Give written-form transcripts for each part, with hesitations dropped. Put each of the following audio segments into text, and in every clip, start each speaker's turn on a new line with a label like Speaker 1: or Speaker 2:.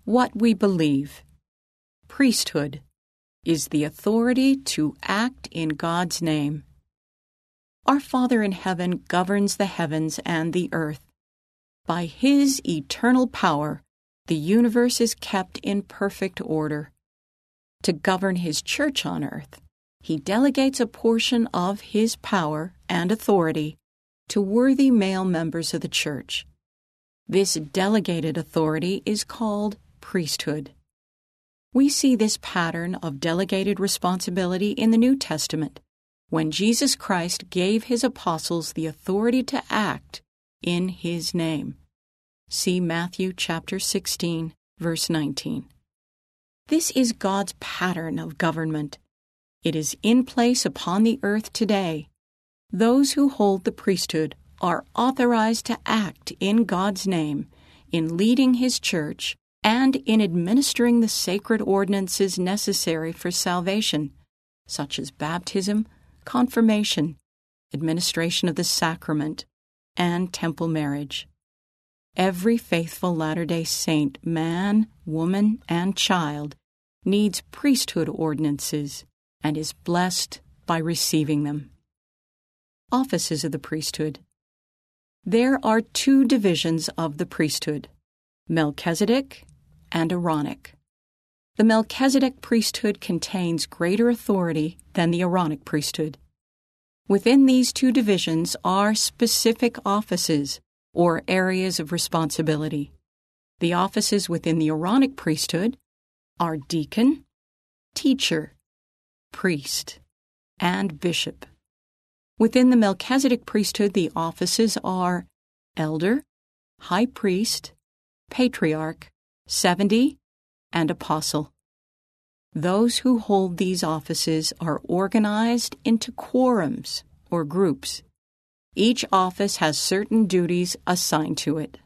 Speaker 1: What we believe. Priesthood is the authority to act in God's name. Our Father in heaven governs the heavens and the earth. By His eternal power, the universe is kept in perfect order. To govern His church on earth, He delegates a portion of His power and authority to worthy male members of the church. This delegated authority is called priesthood. We see this pattern of delegated responsibility in the New Testament, when Jesus Christ gave His apostles the authority to act in His name. See Matthew chapter 16, verse 19. This is God's pattern of government. It is in place upon the earth today. Those who hold the priesthood are authorized to act in God's name, in leading His church, and in administering the sacred ordinances necessary for salvation, such as baptism, confirmation, administration of the sacrament, and temple marriage. Every faithful Latter-day Saint, man, woman, and child, needs priesthood ordinances and is blessed by receiving them. Offices of the priesthood. There are two divisions of the priesthood, Melchizedek and Aaronic. The Melchizedek priesthood contains greater authority than the Aaronic priesthood. Within these two divisions are specific offices or areas of responsibility. The offices within the Aaronic priesthood are deacon, teacher, priest, and bishop. Within the Melchizedek priesthood, the offices are elder, high priest, patriarch, 70, and apostle. Those who hold these offices are organized into quorums or groups. Each office has certain duties assigned to it.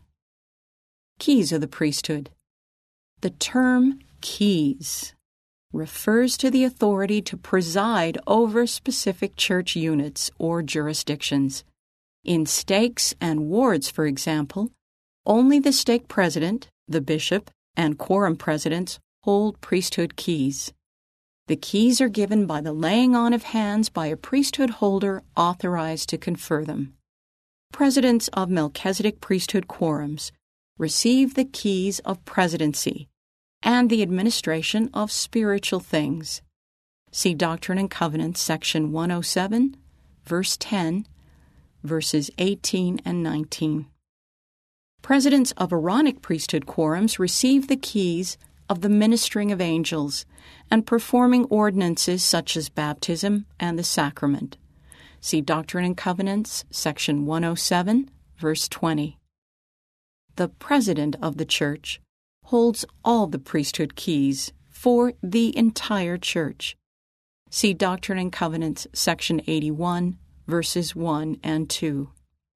Speaker 1: Keys of the priesthood. The term keys refers to the authority to preside over specific church units or jurisdictions. In stakes and wards, for example, only the stake president, the bishop, and quorum presidents hold priesthood keys. The keys are given by the laying on of hands by a priesthood holder authorized to confer them. Presidents of Melchizedek priesthood quorums receive the keys of presidency and the administration of spiritual things. See Doctrine and Covenants, section 107, verse 10, verses 18 and 19. Presidents of Aaronic priesthood quorums receive the keys of the ministering of angels and performing ordinances such as baptism and the sacrament. See Doctrine and Covenants, section 107, verse 20. The president of the church holds all the priesthood keys for the entire church. See Doctrine and Covenants, section 81, verses 1 and 2.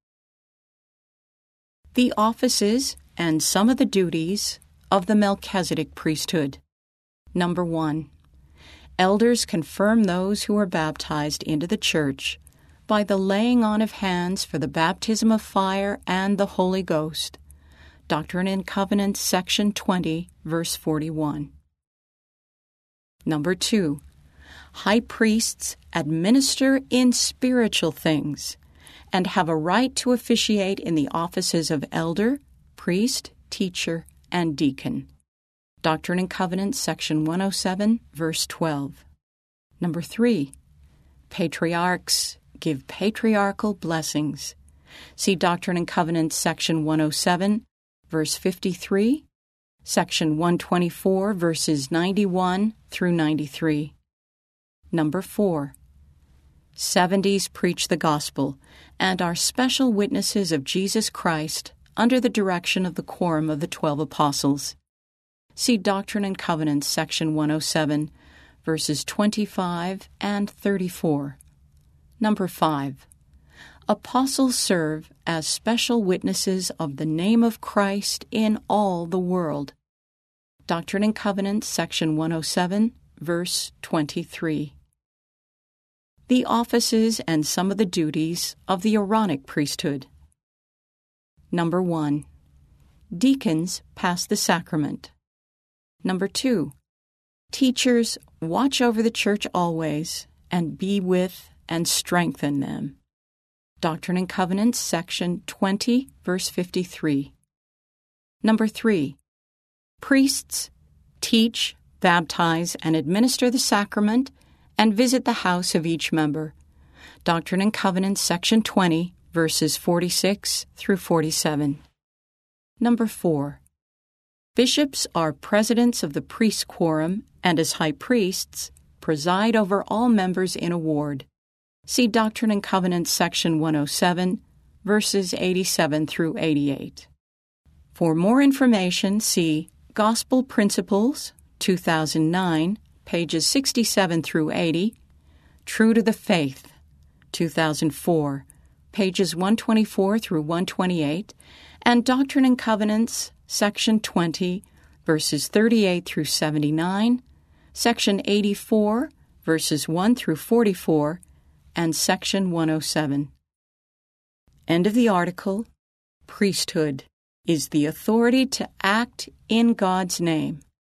Speaker 1: The offices and some of the duties of the Melchizedek priesthood. Number 1. Elders confirm those who are baptized into the church by the laying on of hands for the baptism of fire and the Holy Ghost. Doctrine and Covenants, section 20, verse 41. Number 2. High priests administer in spiritual things and have a right to officiate in the offices of elder, priest, teacher, and deacon. Doctrine and Covenants, section 107, verse 12. Number 3. Patriarchs give patriarchal blessings. See Doctrine and Covenants, section 107, verse 53, section 124, verses 91 through 93. Number 4. 70s preach the gospel and are special witnesses of Jesus Christ under the direction of the quorum of the 12 apostles. See Doctrine and Covenants, section 107, verses 25 and 34. Number 5. Apostles serve as special witnesses of the name of Christ in all the world. Doctrine and Covenants, section 107, verse 23. The offices and some of the duties of the Aaronic priesthood. Number 1. Deacons pass the sacrament. Number 2, teachers watch over the church always and be with and strengthen them. Doctrine and Covenants, section 20, verse 53. Number 3, priests teach, baptize, and administer the sacrament and visit the house of each member. Doctrine and Covenants, section 20, verses 46 through 47. Number 4, bishops are presidents of the priest quorum and as high priests preside over all members in a ward. See Doctrine and Covenants, section 107, verses 87 through 88. For more information, see Gospel Principles, 2009, pages 67 through 80, True to the Faith, 2004, pages 124 through 128, and Doctrine and Covenants, section 20, verses 38 through 79, section 84, verses 1 through 44, and section 107. End of the article. Priesthood is the authority to act in God's name.